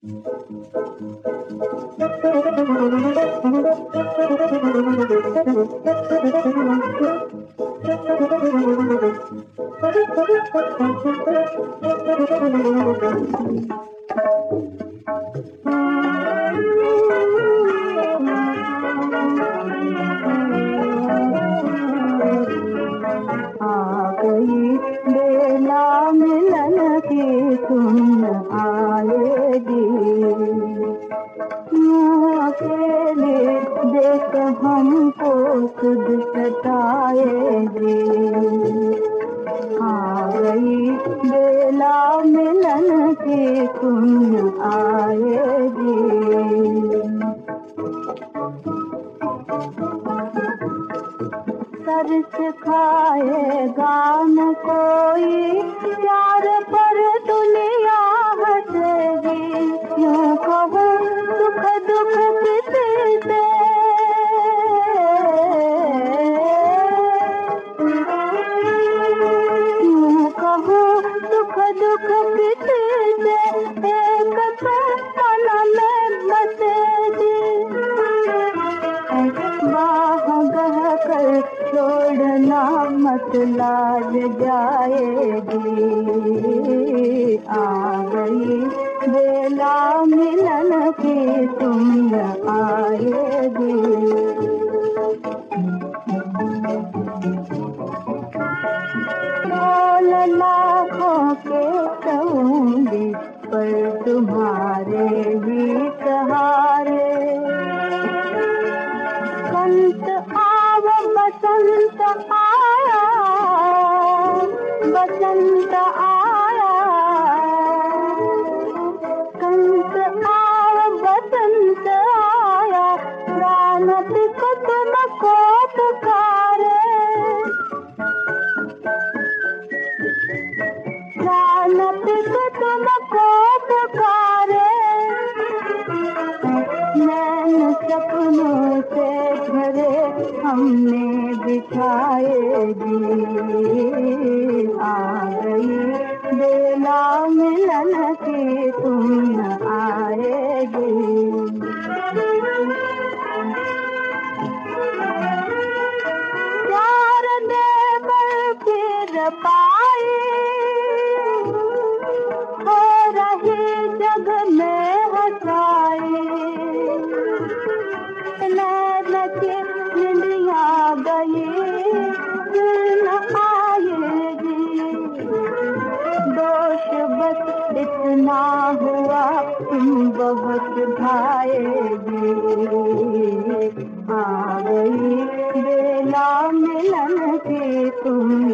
बेला मिलन की तुम आएगी, अकेले देख हमको खुद सताएगी। आ गई बेला मिलन की तुम आएगी। तरस खाएगा न कोई प्यार पर दुनिया हंसेगी। यूं कहूँ दुख दुख किसी से, यूं कहूँ दुख दुख किसी से, एक मन में बसेगी। बाह गह कर छोड़ना मत, लाज जाएगी। आ गई बेला मिलन की तुम आएगी। बोल लाखों के कहूँगी पर तुम्हारे ही सहारे। संत आव बसंत आया, बसंत आया। संत आव बसंत आया, प्राण को तुमको पुकारे। प्राण को तुमको पुकारे। नैन सपनों से भरे हमने बिछाएगी। आ गई बेला मिलन की तुम आएगी। प्यार देकर फिर पाई, हो रही जग में हंसाई। निंदिया गई फिर न आएगी। दोष बस इतना हुआ तुम बहुत भाएगी। आ गई बेला मिलन की तुम